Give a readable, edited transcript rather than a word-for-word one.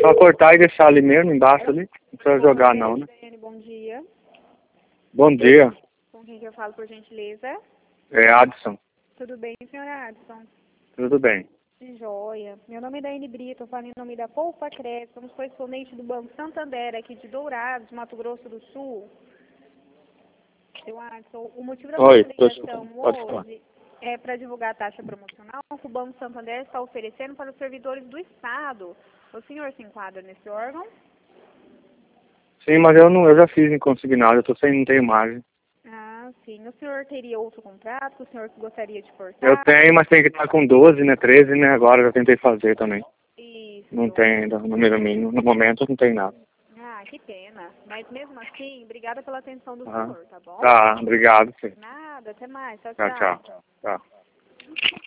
Só cortar e deixar ali mesmo, embaixo ali. Não precisa jogar não, né? Bom dia. Bom dia. Com quem que eu falo, por gentileza? É Adson. Tudo bem, senhora Adson? Tudo bem. Joia. Meu nome é Daiane Brito, eu falo em nome da Poupa Crédito, somos correspondente do Banco Santander, aqui de Dourados, Mato Grosso do Sul. Seu Adson, o motivo da nossa ligação hoje é para divulgar a taxa promocional que o Banco Santander está oferecendo para os servidores do Estado. O senhor se enquadra nesse órgão? Sim, mas eu já fiz em consignado, eu tô sem, não tenho margem. Ah, sim. O senhor teria outro contrato? O senhor gostaria de cortar? Eu tenho, mas tem que estar com 12, né? 13, né? Agora eu já tentei fazer também. Isso. Não tem ainda, número mínimo. No momento não tem nada. Ah, que pena. Mas mesmo assim, obrigada pela atenção do senhor, tá bom? Tá, obrigado. Sim. Nada, até mais. Tchau, Tchau, tchau. tchau. Tchau.